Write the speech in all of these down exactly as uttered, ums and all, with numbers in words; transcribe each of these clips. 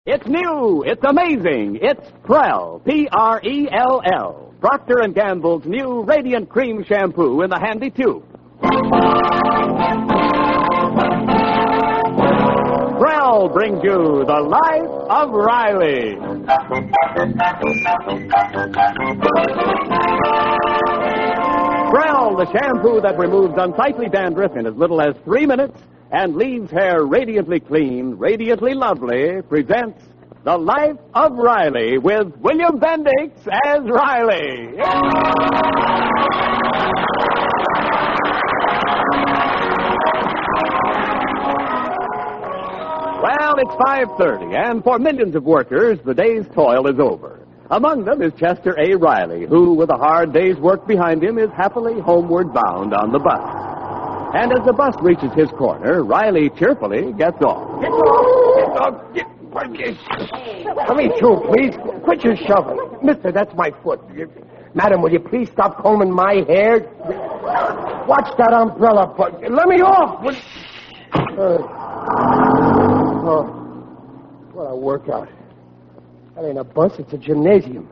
It's new. It's amazing. It's Prell. P R E L L. Procter and Gamble's new Radiant Cream Shampoo in the handy tube. Prell brings you The Life of Riley. Prell, the shampoo that removes unsightly dandruff in as little as three minutes and leaves hair radiantly clean, radiantly lovely, presents The Life of Riley with William Bendix as Riley. Well, it's five thirty, and for millions of workers, the day's toil is over. Among them is Chester A. Riley, who, with a hard day's work behind him, is happily homeward bound on the bus. And as the bus reaches his corner, Riley cheerfully gets off. Get off! Get off! Get... Come here, too, please. Quit your shoving. Mister, that's my foot. Madam, will you please stop combing my hair? Watch that umbrella. But let me off. Uh, oh, what a workout. That ain't a bus, it's a gymnasium.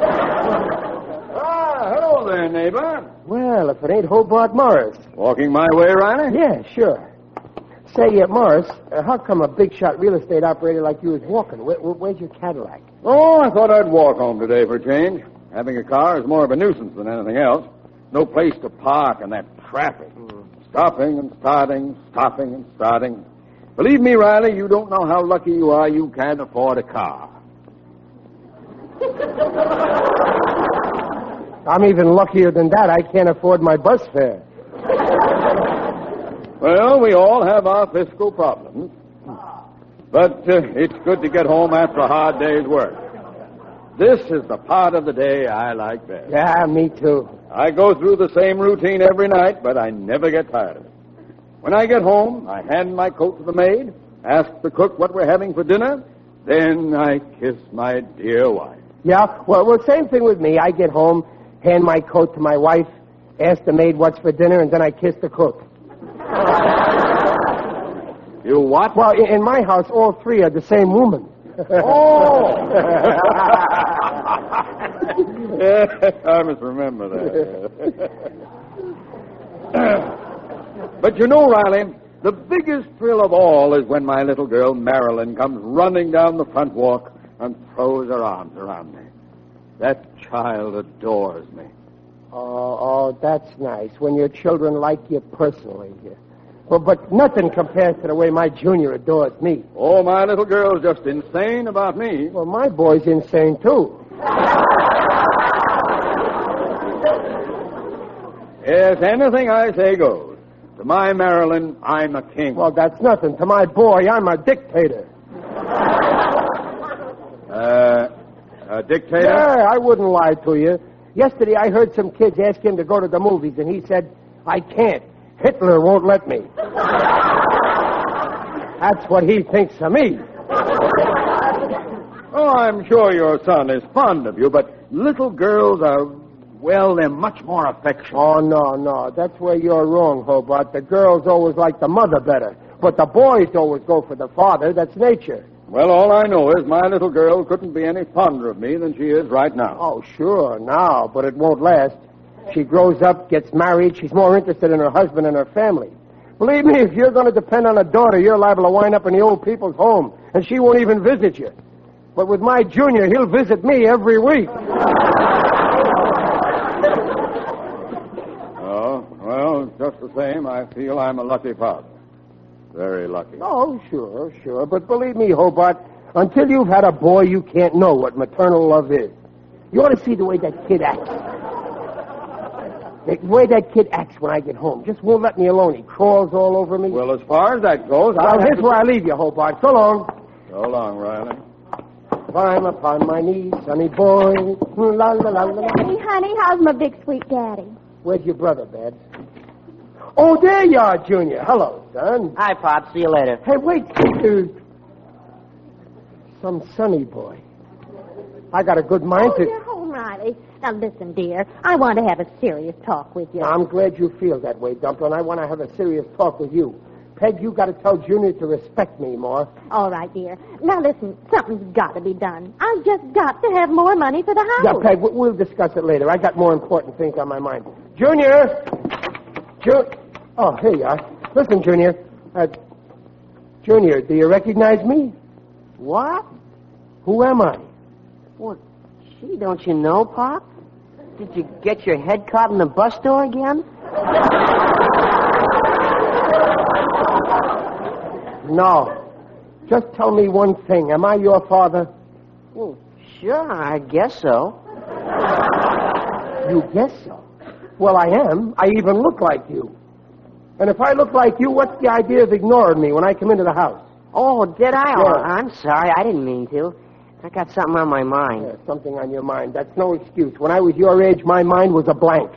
Ah, hello there, neighbor. Well, if it ain't Hobart Morris. Walking my way, Riley? Yeah, sure. Say, uh, Morris, uh, how come a big-shot real estate operator like you is walking? Where, where's your Cadillac? Oh, I thought I'd walk home today for a change. Having a car is more of a nuisance than anything else. No place to park and that traffic. Mm. Stopping and starting, stopping and starting. Believe me, Riley, you don't know how lucky you are you can't afford a car. I'm even luckier than that. I can't afford my bus fare. Well, we all have our fiscal problems. But uh, it's good to get home after a hard day's work. This is the part of the day I like best. Yeah, me too. I go through the same routine every night, but I never get tired of it. When I get home, I hand my coat to the maid, ask the cook what we're having for dinner, then I kiss my dear wife. Yeah, well, well, same thing with me. I get home, hand my coat to my wife, ask the maid what's for dinner, and then I kiss the cook. You what? Well, in, in my house, all three are the same woman. Oh! I must remember that. But you know, Riley, the biggest thrill of all is when my little girl, Marilyn, comes running down the front walk and throws her arms around me. That child adores me. Oh, oh, that's nice, when your children like you personally. Well, but nothing compares to the way my junior adores me. Oh, my little girl's just insane about me. Well, my boy's insane, too. Yes, anything I say goes. To my Marilyn, I'm a king. Well, that's nothing. To my boy, I'm a dictator. Uh, a dictator? Yeah, I wouldn't lie to you. Yesterday, I heard some kids ask him to go to the movies, and he said, I can't. Hitler won't let me. That's what he thinks of me. Oh, I'm sure your son is fond of you, but little girls are, well, they're much more affectionate. Oh, no, no. That's where you're wrong, Hobart. The girls always like the mother better, but the boys always go for the father. That's nature. Well, all I know is my little girl couldn't be any fonder of me than she is right now. Oh, sure, now, but it won't last. She grows up, gets married, she's more interested in her husband and her family. Believe me, if you're going to depend on a daughter, you're liable to wind up in the old people's home, and she won't even visit you. But with my junior, he'll visit me every week. Oh, well, just the same, I feel I'm a lucky father. Very lucky. Oh, sure, sure. But believe me, Hobart, until you've had a boy, you can't know what maternal love is. You ought to see the way that kid acts. The way that kid acts when I get home. Just won't let me alone. He crawls all over me. Well, as far as that goes, Well, I'll here's to... where I leave you, Hobart. So long. So long, Riley. Climb upon my knees, sonny boy. La, la, la, la. Daddy, honey, how's my big sweet daddy? Where's your brother, Babs? Oh, there you are, Junior. Hello, son. Hi, Pop. See you later. Hey, wait. Uh, some sonny boy. I got a good mind Oh, to... you're home, Riley. Now, listen, dear. I want to have a serious talk with you. I'm glad you feel that way, Dumplin'. I want to have a serious talk with you. Peg, you got to tell Junior to respect me more. All right, dear. Now, listen, something's got to be done. I've just got to have more money for the house. Yeah, Peg, we- we'll discuss it later. I got more important things on my mind. Junior! Ju- oh, here you are. Listen, Junior. Uh, Junior, do you recognize me? What? Who am I? Well, gee, don't you know, Pop? Did you get your head caught in the bus door again? No. Just tell me one thing. Am I your father? Well, sure, I guess so. You guess so? Well, I am. I even look like you. And if I look like you, what's the idea of ignoring me when I come into the house? Oh, did I? Yeah. Oh, I'm sorry. I didn't mean to. I got something on my mind. Yeah, something on your mind. That's no excuse. When I was your age, my mind was a blank.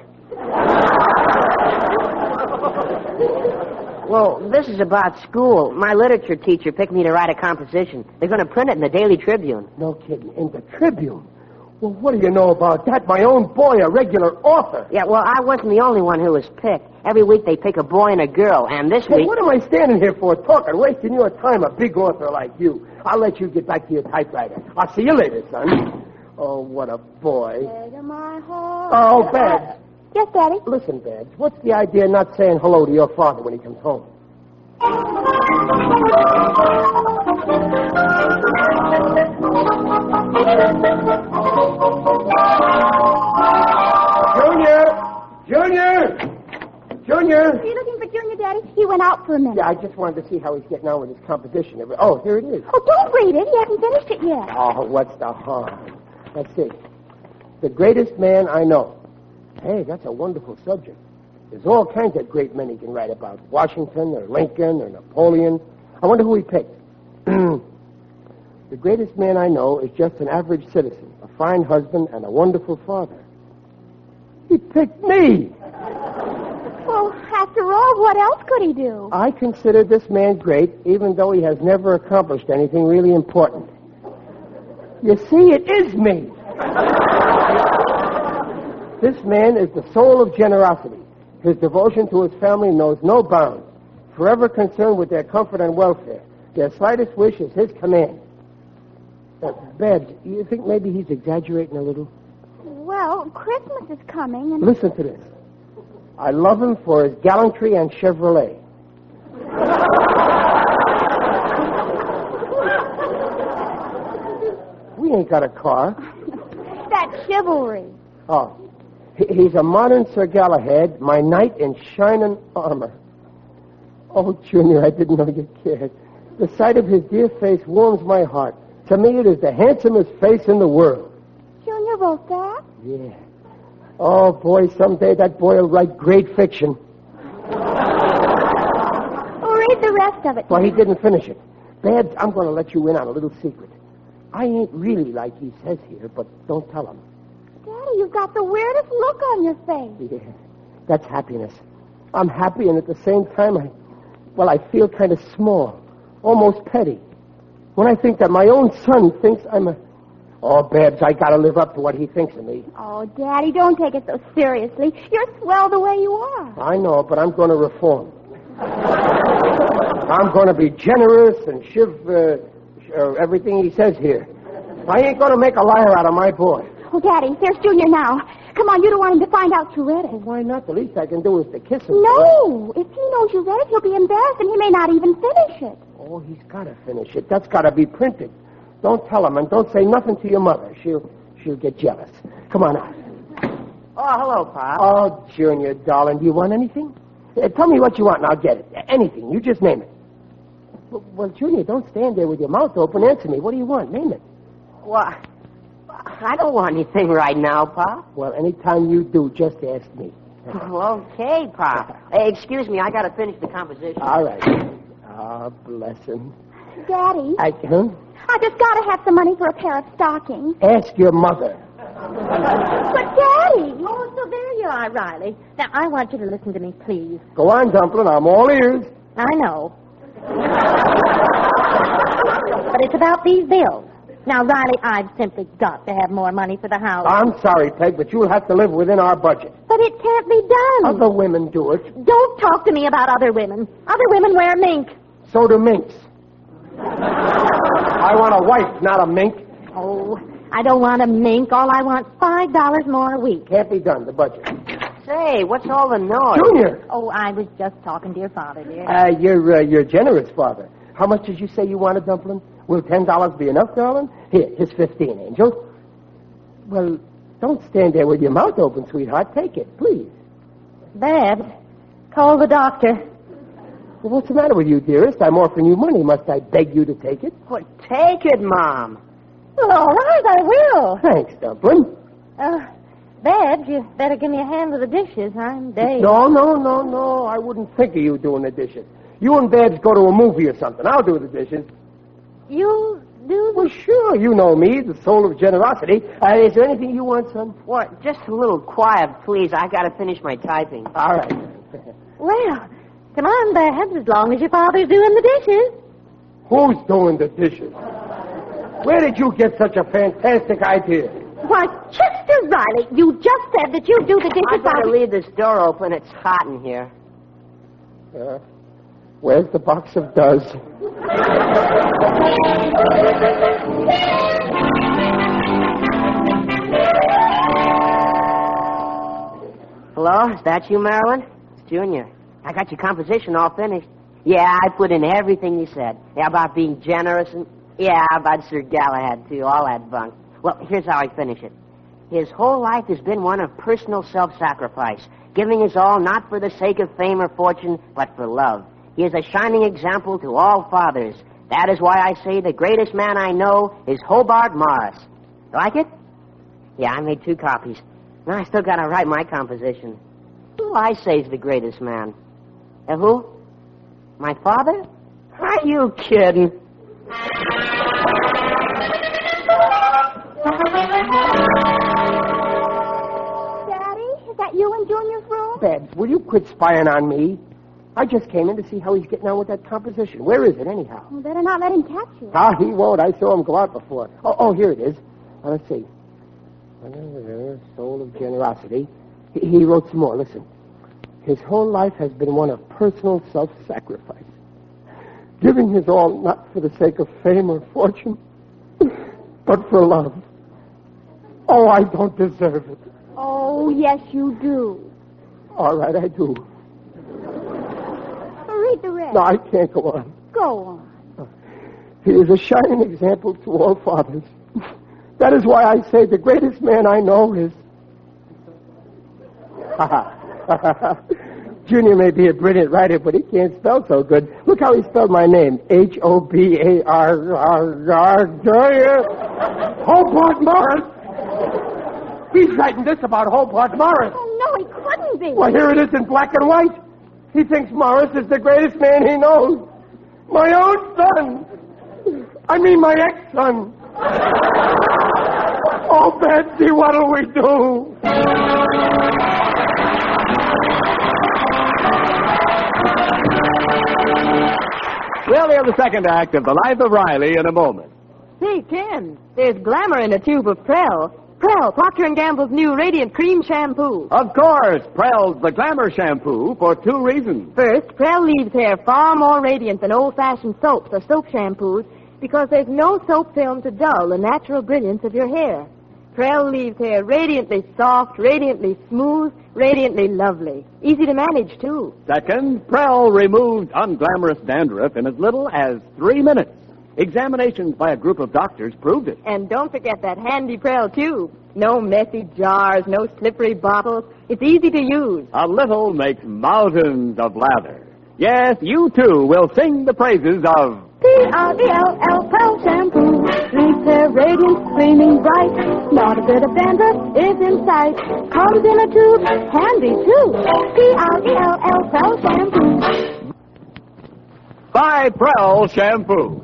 Well, this is about school. My literature teacher picked me to write a composition. They're going to print it in the Daily Tribune. No kidding. In the Tribune? Well, what do you know about that? My own boy, a regular author. Yeah, well, I wasn't the only one who was picked. Every week they pick a boy and a girl, and this Hey, week... what am I standing here for, talking, wasting your time, a big author like you? I'll let you get back to your typewriter. I'll see you later, son. Oh, what a boy. My heart. Oh, Babs. Yes, Daddy? Listen, Babs, what's the idea of not saying hello to your father when he comes home? Junior! Junior! Junior! Are you looking for Junior, Daddy? He went out for a minute. Yeah, I just wanted to see how he's getting on with his composition. Oh, here it is. Oh, don't read it. He hasn't finished it yet. Oh, what's the harm? Let's see. The greatest man I know. Hey, that's a wonderful subject. There's all kinds of great men he can write about. Washington or Lincoln or Napoleon. I wonder who he picked. The greatest man I know is just an average citizen, a fine husband, and a wonderful father. He picked me. Well, after all, what else could he do? I consider this man great, even though he has never accomplished anything really important. You see, it is me. This man is the soul of generosity. His devotion to his family knows no bounds. Forever concerned with their comfort and welfare. Their slightest wish is his command. Uh, Babs, you think maybe he's exaggerating a little? Well, Christmas is coming, and... Listen to this. I love him for his gallantry and Chevrolet. We ain't got a car. That's chivalry. Oh. He- He's a modern Sir Galahad, my knight in shining armor. Oh, Junior, I didn't know you cared. The sight of his dear face warms my heart. To me, it is the handsomest face in the world. Junior wrote that? Yeah. Oh, boy, someday that boy will write great fiction. Well, read the rest of it. Well, he didn't finish it. Babs, I'm going to let you in on a little secret. I ain't really like he says here, but don't tell him. Daddy, you've got the weirdest look on your face. Yeah, that's happiness. I'm happy, and at the same time, I, well, I feel kind of small, almost petty. When I think that my own son thinks I'm a... Oh, Babs, I got to live up to what he thinks of me. Oh, Daddy, don't take it so seriously. You're swell the way you are. I know, but I'm going to reform. I'm going to be generous and shiv uh, uh, everything he says here. I ain't going to make a liar out of my boy. Oh, Daddy, there's Junior now. Come on, you don't want him to find out you read it. Well, why not? The least I can do is to kiss him. No, if he knows you read it, he'll be embarrassed and he may not even finish it. Oh, he's got to finish it. That's got to be printed. Don't tell him, and don't say nothing to your mother. She'll she'll get jealous. Come on out. Oh, hello, Pop. Oh, Junior, darling, do you want anything? Uh, tell me what you want, and I'll get it. Anything. You just name it. Well, well, Junior, don't stand there with your mouth open. Answer me. What do you want? Name it. Well, I don't want anything right now, Pop. Well, anytime you do, just ask me. Well, okay, Pop. Hey, excuse me, I got to finish the composition. All right. Ah, bless him. Daddy, I, huh? I just got to have some money for a pair of stockings. Ask your mother. But, Daddy... Oh, so there you are, Riley. Now, I want you to listen to me, please. Go on, Dumplin'. I'm all ears. I know. But it's about these bills. Now, Riley, I've simply got to have more money for the house. I'm sorry, Peg, but you'll have to live within our budget. But it can't be done. Other women do it. Don't talk to me about other women. Other women wear mink. So do minks. I want a wife, not a mink. Oh, I don't want a mink. All I want's five dollars more a week. Can't be done, the budget. Say, what's all the noise? Junior! Oh, I was just talking to your father, dear. Uh, you're, uh, you're generous, Father. How much did you say you wanted, Dumpling? Will ten dollars be enough, darling? Here, here's fifteen, Angel. Well, don't stand there with your mouth open, sweetheart. Take it, please. Babs, call the doctor. Well, what's the matter with you, dearest? I'm offering you money. Must I beg you to take it? Well, take it, Mom. Well, all right, I will. Thanks, Dumpling. Uh, Babs, you better give me a hand with the dishes. I'm dazed. No, no, no, no. I wouldn't think of you doing the dishes. You and Babs go to a movie or something. I'll do the dishes. You do Well, sure. You know me, the soul of generosity. Uh, is there anything you want, son? What? Just a little quiet, please. I gotta finish my typing. All right. Well, come on, Babs, as long as your father's doing the dishes. Who's doing the dishes? Where did you get such a fantastic idea? Why, Chester Riley, you just said that you'd do the dishes. I better while- leave this door open. It's hot in here. Uh, where's the box of does? Hello? Is that you, Marilyn? It's Junior. I got your composition all finished. Yeah, I put in everything you said. Yeah, about being generous and... Yeah, about Sir Galahad, too. All that bunk. Well, here's how I finish it. His whole life has been one of personal self-sacrifice, giving his all not for the sake of fame or fortune, but for love. He is a shining example to all fathers. That is why I say the greatest man I know is Hobart Morris. Like it? Yeah, I made two copies. Now I still gotta write my composition. Who I say's the greatest man? Uh, who? My father? Are you kidding? Daddy, is that you in Junior's room? Babs, will you quit spying on me? I just came in to see how he's getting on with that composition. Where is it, anyhow? You better not let him catch you. Ah, he won't. I saw him go out before. Oh, oh here it is. Now, let's see. Soul of generosity. He, he wrote some more. Listen. His whole life has been one of personal self-sacrifice. Giving his all not for the sake of fame or fortune, but for love. Oh, I don't deserve it. Oh, yes, you do. All right, I do. Read the rest. No, I can't go on. Go on. He is a shining example to all fathers. That is why I say the greatest man I know is... Junior may be a brilliant writer, but he can't spell so good. Look how he spelled my name. H O B A R R R Hobart Morris. He's writing this about Hobart Morris. Oh, no, he couldn't be. Well, here it is in black and white. He thinks Morris is the greatest man he knows. My own son. I mean, my ex-son. Oh, Betsy, what'll we do? We'll hear the second act of The Life of Riley in a moment. Say, Ken, there's glamour in a tube of Prel. Prel, Procter and Gamble's new Radiant Cream Shampoo. Of course, Prell's the glamour shampoo for two reasons. First, Prel leaves hair far more radiant than old-fashioned soaps or soap shampoos because there's no soap film to dull the natural brilliance of your hair. Prel leaves hair radiantly soft, radiantly smooth, radiantly lovely. Easy to manage, too. Second, Prell removes unglamorous dandruff in as little as three minutes. Examinations by a group of doctors proved it. And don't forget that handy Prel tube. No messy jars, no slippery bottles. It's easy to use. A little makes mountains of lather. Yes, you too will sing the praises of P R E L L Prel Shampoo. Leaves hair radiant, gleaming bright. Not a bit of dandruff is in sight. Comes in a tube, handy too. P R E L L Prel Shampoo. by Prell Shampoo.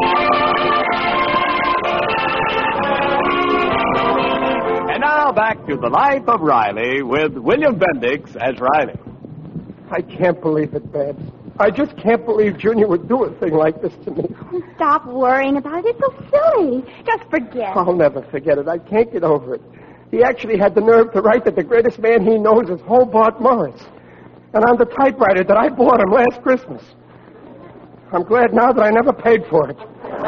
And now back to The Life of Riley with William Bendix as Riley. I can't believe it, Babs. I just can't believe Junior would do a thing like this to me. Stop worrying about it. It's so silly. Just forget. I'll never forget it. I can't get over it. He actually had the nerve to write that the greatest man he knows is Hobart Morris. And on the typewriter that I bought him last Christmas. I'm glad now that I never paid for it.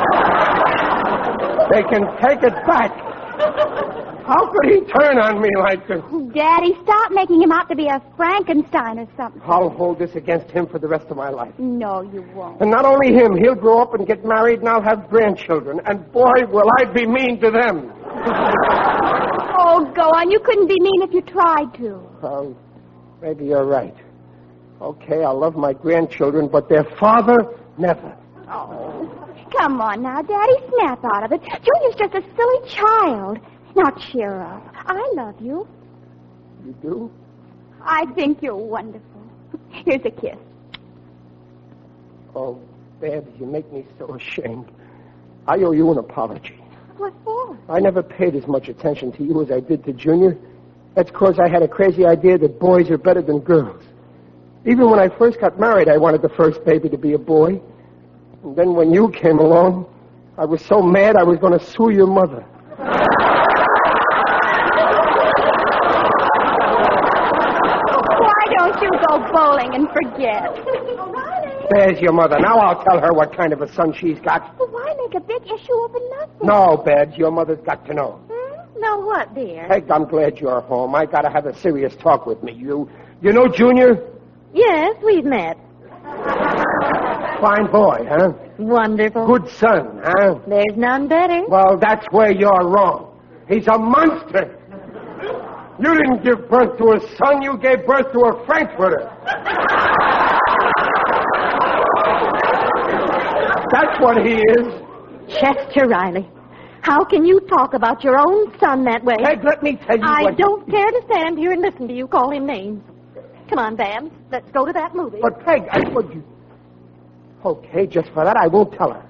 They can take it back. How could he turn on me like this? Daddy, stop making him out to be a Frankenstein or something. I'll hold this against him for the rest of my life. No, you won't. And not only him, he'll grow up and get married and I'll have grandchildren. And boy, will I be mean to them. Oh, go on. You couldn't be mean if you tried to. Um, maybe you're right. Okay, I'll love my grandchildren, but their father, never. Oh, come on now, Daddy. Snap out of it. Junior's just a silly child. Now cheer up. I love you. You do? I think you're wonderful. Here's a kiss. Oh, Babs, you make me so ashamed. I owe you an apology. What for? I never paid as much attention to you as I did to Junior. That's because I had a crazy idea that boys are better than girls. Even when I first got married, I wanted the first baby to be a boy. And then when you came along, I was so mad I was going to sue your mother. Why don't you go bowling and forget? There's your mother. Now I'll tell her what kind of a son she's got. Well, why make a big issue over nothing? No, Babs, your mother's got to know. Hmm? Know what, dear? Peg, I'm glad you're home. I got to have a serious talk with me. You, you know Junior? Yes, we've met. Fine boy, huh? Wonderful. Good son, huh? There's none better. Well, that's where you're wrong. He's a monster. You didn't give birth to a son. You gave birth to a Frankfurter. That's what he is. Chester Riley, how can you talk about your own son that way? Peg, let me tell you I what... don't care to stand here and listen to you call him names. Come on, Babs. Let's go to that movie. But, Peg, I told you... Okay, just for that, I won't tell her.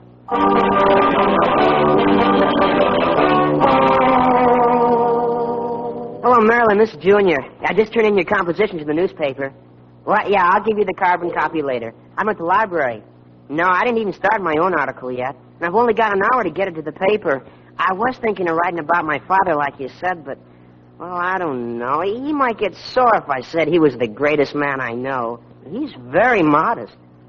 Hello, Marilyn. This is Junior. I just turned in your composition to the newspaper. Well, yeah, I'll give you the carbon copy later. I'm at the library. No, I didn't even start my own article yet. And I've only got an hour to get it to the paper. I was thinking of writing about my father, like you said, but... Well, I don't know. He might get sore if I said he was the greatest man I know. He's very modest.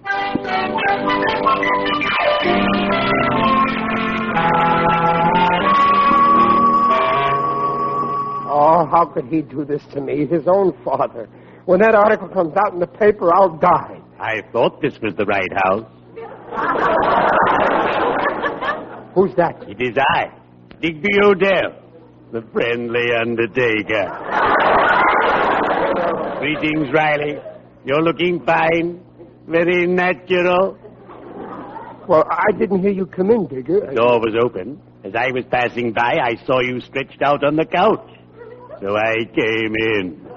Oh, how could he do this to me, his own father? When that article comes out in the paper, I'll die. I thought this was the right house. Who's that? It is I, Digby Odell, the friendly undertaker. Greetings, Riley. You're looking fine. Very natural. Well, I didn't hear you come in, Digger. I... Door was open. As I was passing by, I saw you stretched out on the couch. So I came in.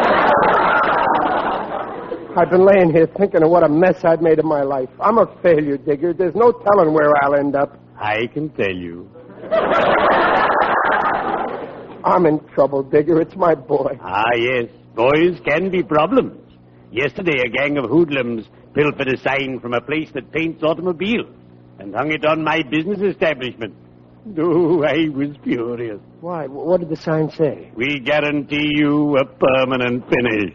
I've been laying here thinking of what a mess I've made of my life. I'm a failure, Digger. There's no telling where I'll end up. I can tell you. I'm in trouble, Digger. It's my boy. Ah, yes. Boys can be problems. Yesterday, a gang of hoodlums pilfered a sign from a place that paints automobiles and hung it on my business establishment. Oh, I was furious. Why? What did the sign say? We guarantee you a permanent finish.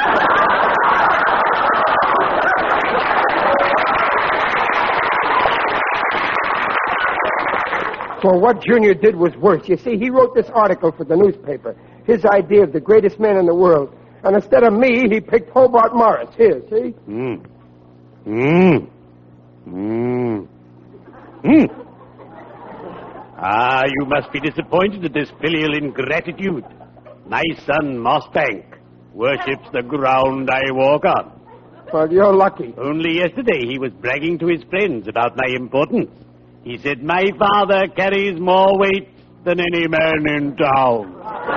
Well, what Junior did was worse. You see, he wrote this article for the newspaper, his idea of the greatest man in the world. And instead of me, he picked Hobart Morris. Here, see? Hmm. Hmm. Hmm. Hmm. Ah, you must be disappointed at this filial ingratitude. My son, Mossbank, worships the ground I walk on. Well, you're lucky. Only yesterday he was bragging to his friends about my importance. He said, my father carries more weight than any man in town.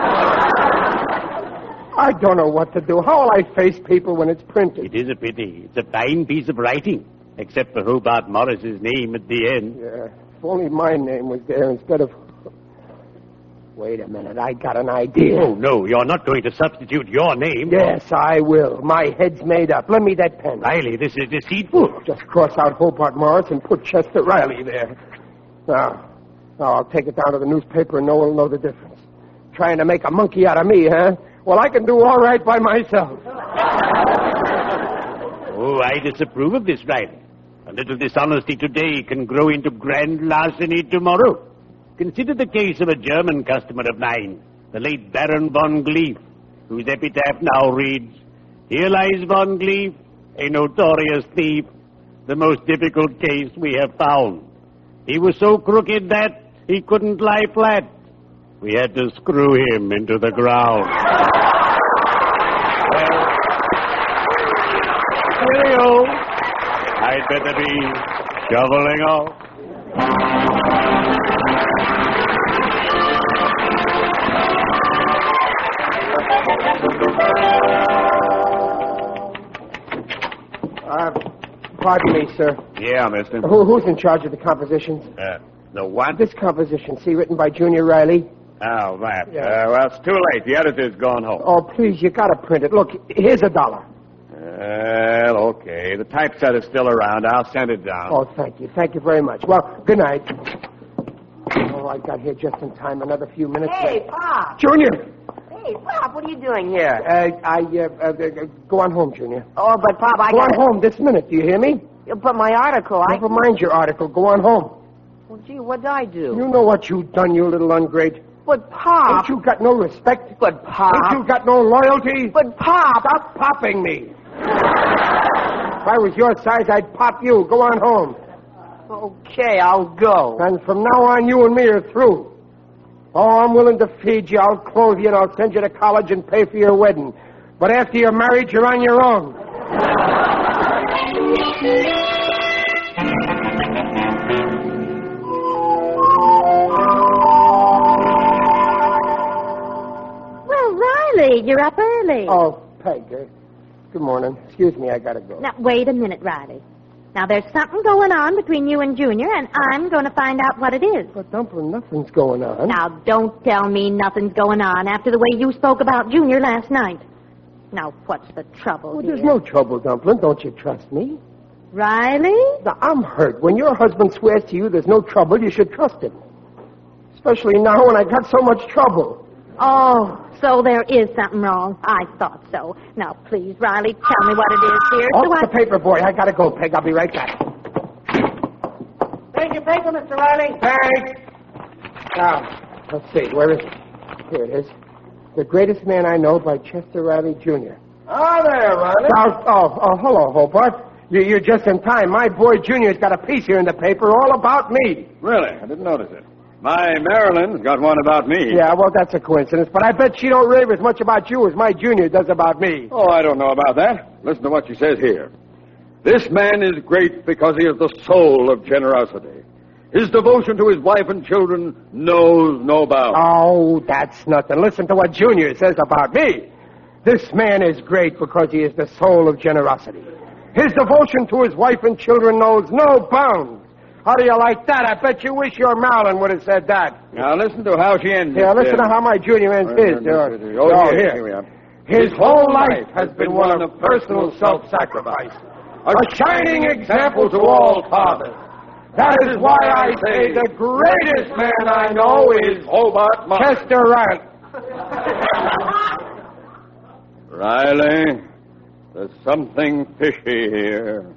I don't know what to do. How will I face people when it's printed? It is a pity. It's a fine piece of writing, except for Hobart Morris's name at the end. Yeah, if only my name was there instead of... Wait a minute. I got an idea. Oh, no, you're not going to substitute your name. Yes, I will. My head's made up. Lend me that pen. Riley, this is deceitful. Just cross out Hobart Morris and put Chester Riley there. Now, now I'll take it down to the newspaper and no one will know the difference. Trying to make a monkey out of me, huh? Well, I can do all right by myself. Oh, I disapprove of this, Riley. A little dishonesty today can grow into grand larceny tomorrow. Consider the case of a German customer of mine, the late Baron von Gleef, whose epitaph now reads, "Here lies von Gleef, a notorious thief, the most difficult case we have found. He was so crooked that he couldn't lie flat. We had to screw him into the ground." Well, cheerio. I'd better be shoveling off. Uh, pardon me, sir. Yeah, mister. Who, who's in charge of the compositions? Uh, the what? This composition, see, written by Junior Riley. Oh, that. Yeah. Uh, well, it's too late. The editor's gone home. Oh, please, you gotta print it. Look, here's a dollar. Well, okay. The typesetter's still around. I'll send it down. Oh, thank you. Thank you very much. Well, good night. Oh, I got here just in time. Another few minutes. Hey, Pop. Junior! Hey, Pop, what are you doing here? Uh, I, uh, uh, uh, go on home, Junior. Oh, but Pop, I Go got on home this minute. Do you hear me? You put my article. I. Never mind your article. Go on home. Well, gee, what'd I do? You know what you've done, you little ungrate. But Pop. Ain't you got no respect? But Pop. Ain't you got no loyalty? But Pop. Stop popping me. If I was your size, I'd pop you. Go on home. Okay, I'll go. And from now on, you and me are through. Oh, I'm willing to feed you, I'll clothe you, and I'll send you to college and pay for your wedding. But after you're married, you're on your own. Well, Riley, you're up early. Oh, Peg, uh, good morning. Excuse me, I gotta go. Now, wait a minute, Riley. Now, there's something going on between you and Junior, and I'm going to find out what it is. But, Dumpling, nothing's going on. Now, don't tell me nothing's going on after the way you spoke about Junior last night. Now, what's the trouble Well, here? there's no trouble, Dumpling. Don't you trust me? Riley? Now, I'm hurt. When your husband swears to you there's no trouble, you should trust him. Especially now when I got so much trouble. Oh, so there is something wrong. I thought so. Now, please, Riley, tell me what it is, dear. Oh, so I... the paper boy. I gotta go, Peg. I'll be right back. Thank you, thank you, Mister Riley. Peg! Now, let's see. Where is it? Here it is. The Greatest Man I Know by Chester Riley, Junior Oh, there, Riley. Oh, oh, oh hello, Hobart. You, you're just in time. My boy Junior's got a piece here in the paper all about me. Really? I didn't notice it. My Marilyn's got one about me. Yeah, well, that's a coincidence. But I bet she don't rave as much about you as my Junior does about me. Oh, I don't know about that. Listen to what she says here. This man is great because he is the soul of generosity. His devotion to his wife and children knows no bounds. Oh, that's nothing. Listen to what Junior says about me. This man is great because he is the soul of generosity. His devotion to his wife and children knows no bounds. How do you like that? I bet you wish your Marilyn would have said that. Now, listen to how she ends. Yeah, it, listen uh, to how my Junior ends his. Uh, Oh, oh, here, here. here we are. His whole life has been one of personal self-sacrifice, a shining example to all fathers. That is why I say the greatest man I know is Hobart Morris. Chester Riley. Riley, there's something fishy here.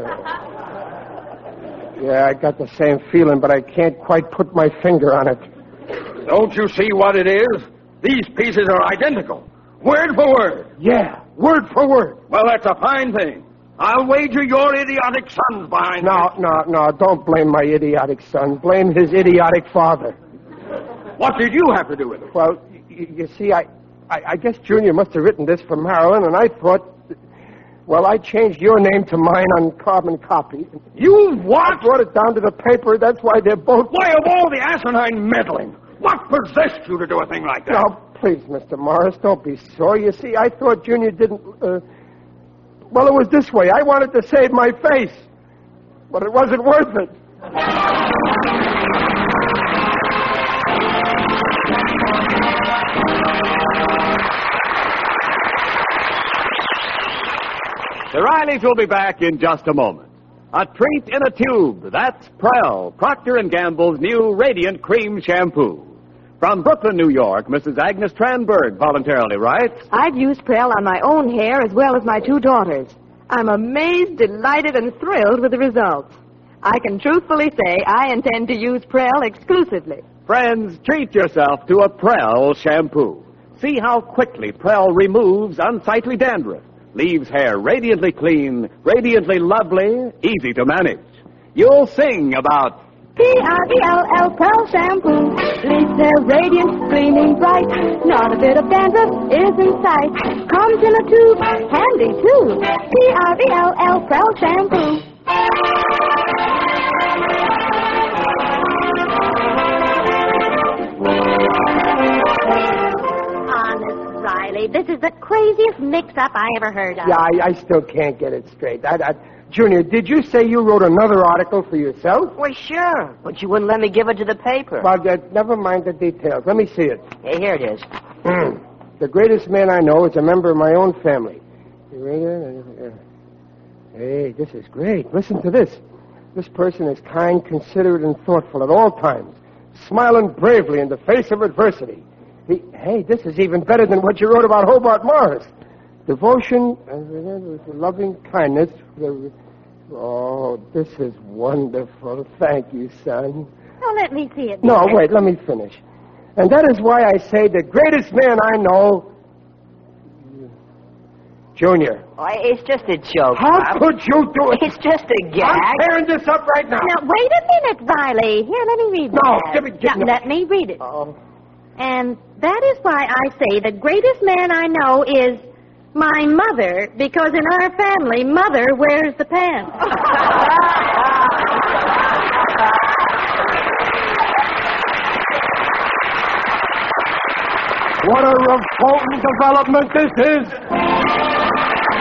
Yeah, I got the same feeling, but I can't quite put my finger on it. Don't you see what it is? These pieces are identical. Word for word. Yeah, word for word. Well, that's a fine thing. I'll wager your idiotic son's behind No, this. no, no, don't blame my idiotic son. Blame his idiotic father. What did you have to do with it? Well, you, you see, I, I, I guess Junior must have written this for Marilyn, and I thought, well, I changed your name to mine on carbon copy. You what? I brought it down to the paper. That's why they're both... Why, of all the asinine meddling, what possessed you to do a thing like that? Now, please, Mister Morris, don't be sore. You see, I thought Junior didn't... Uh... Well, it was this way. I wanted to save my face, but it wasn't worth it. Rileys will be back in just a moment. A treat in a tube. That's Prell, Procter and Gamble's new Radiant Cream Shampoo. From Brooklyn, New York, Missus Agnes Tranberg voluntarily writes, I've used Prell on my own hair as well as my two daughters. I'm amazed, delighted, and thrilled with the results. I can truthfully say I intend to use Prell exclusively. Friends, treat yourself to a Prell shampoo. See how quickly Prell removes unsightly dandruff, leaves hair radiantly clean, radiantly lovely, easy to manage. You'll sing about P R E L L Prell shampoo leaves hair radiant, gleaming bright. Not a bit of dandruff is in sight. Comes in a tube, handy too. P R E L L Prell shampoo. Honest, Riley, this is the craziest mix-up I ever heard of. Yeah, I, I still can't get it straight. I, I, Junior, did you say you wrote another article for yourself? Well, sure, but you wouldn't let me give it to the paper. Well, uh, never mind the details. Let me see it. Hey, here it is. The greatest man I know is a member of my own family. Hey, this is great. Listen to this. This person is kind, considerate, and thoughtful at all times, smiling bravely in the face of adversity. He, hey, this is even better than what you wrote about Hobart Morris. Devotion, uh, loving kindness. Oh, this is wonderful. Thank you, son. Oh, let me see it. No, dear. wait, let me finish. And that is why I say the greatest man I know, Junior. Oh, it's just a joke. How Pop. could you do it? It's just a I'm gag. tearing this up right now. Now, wait a minute, Riley. Here, let me read No, that. give me- give Now, me- let me read it. Oh. And that is why I say the greatest man I know is my mother, because in our family, mother wears the pants. What a revolting development this is.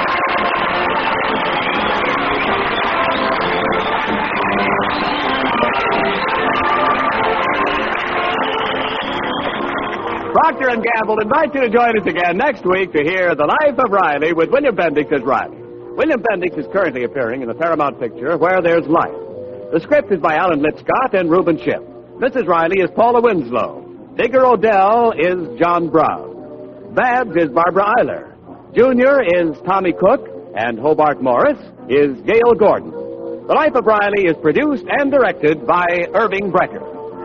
Procter and Gamble invite you to join us again next week to hear The Life of Riley with William Bendix as Riley. William Bendix is currently appearing in the Paramount picture Where There's Life. The script is by Alan Lipscott and Reuben Ship. Missus Riley is Paula Winslow. Digger Odell is John Brown. Babs is Barbara Eiler. Junior is Tommy Cook, and Hobart Morris is Gail Gordon. The Life of Riley is produced and directed by Irving Brecker.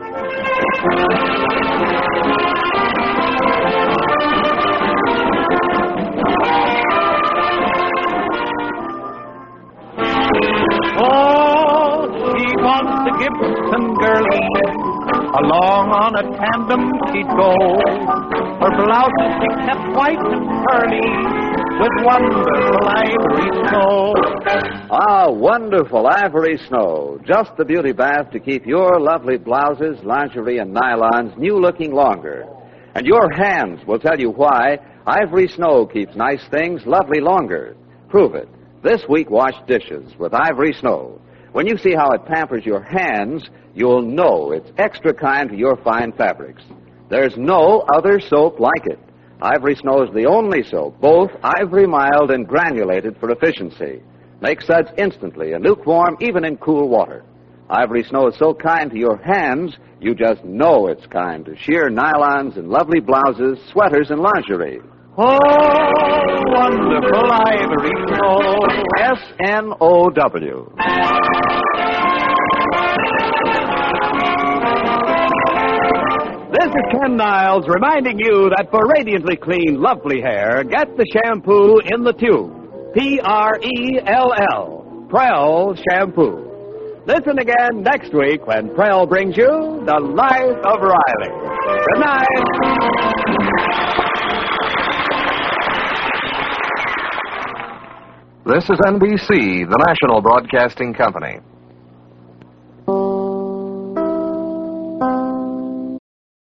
Oh, she wants the Gibson girlie. Along on a tandem she'd go. Her blouses she kept white and curly, with wonderful ivory snow. Ah, wonderful ivory snow. Just the beauty bath to keep your lovely blouses, lingerie, and nylons new-looking longer. And your hands will tell you why ivory snow keeps nice things lovely longer. Prove it. This week, wash dishes with Ivory Snow. When you see how it pampers your hands, you'll know it's extra kind to your fine fabrics. There's no other soap like it. Ivory Snow is the only soap, both ivory mild and granulated for efficiency. Makes suds instantly and lukewarm even in cool water. Ivory Snow is so kind to your hands, you just know it's kind to sheer nylons and lovely blouses, sweaters, and lingerie. Oh, wonderful ivory snow. S N O W. This is Ken Niles reminding you that for radiantly clean, lovely hair, get the shampoo in the tube. P R E L L. Prell Shampoo. Listen again next week when Prell brings you The Life of Riley. Good night. This is N B C, the national broadcasting company.